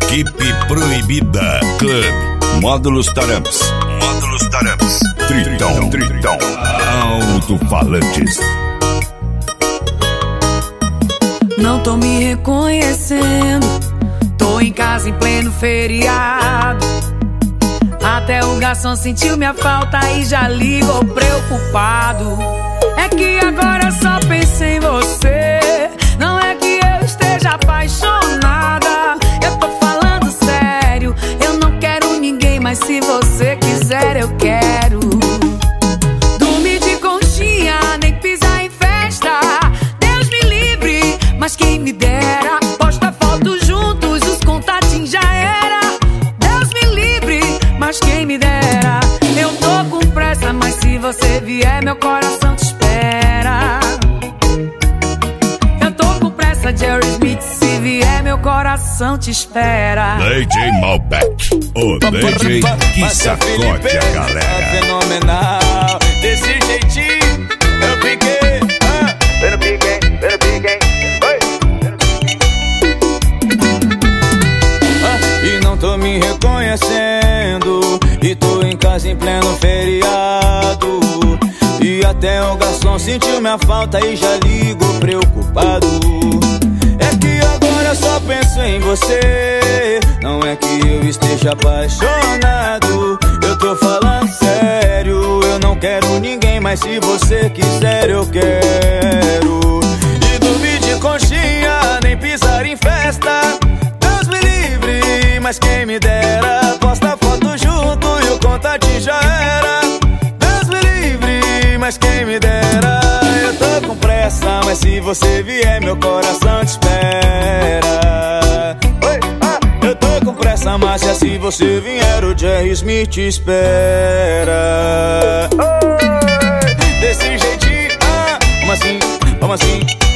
Equipe Proibida Club. Módulos Taramps. Tritão. Alto-falantes. Não tô me reconhecendo. Tô em casa em pleno feriado. Até o garçom sentiu minha falta e já ligou preocupado. É que agora eu só penso em você. Não é que eu esteja apaixonada. Eu tô falando sério. Eu não quero ninguém, mas se você quiser eu quero. Dormir de conchinha, nem pisar em festa. Deus me livre, mas quem me dera. Posta foto juntos, os contatinhos já era. Deus me livre, mas quem me dera. Eu tô com pressa, mas se você vier meu coração te espera. Eu tô com pressa, Jerry Smith, se vier meu coração te espera. DJ Malbec, o DJ que sacode a galera. Fenomenal, desse jeitinho eu fiquei. Eu fiquei. E não tô me reconhecendo. E tô em casa em pleno feriado. E até o garçom sentiu minha falta e já ligou preocupado. É que agora eu só penso em você. Não é que eu esteja apaixonado. Eu tô falando sério. Eu não quero ninguém, mas se você quiser eu quero. E dormir de conchinha, nem pisar em festa. Deus me livre, mas quem me dera. Posta foto junto e o contatinho já era. Deus me livre, mas quem me dera. Eu tô com pressa, mas se você vier meu coração te espera. Eu tô com pressa, mas se você vier o Jerry Smith te espera. Desse jeitinho, vamos assim.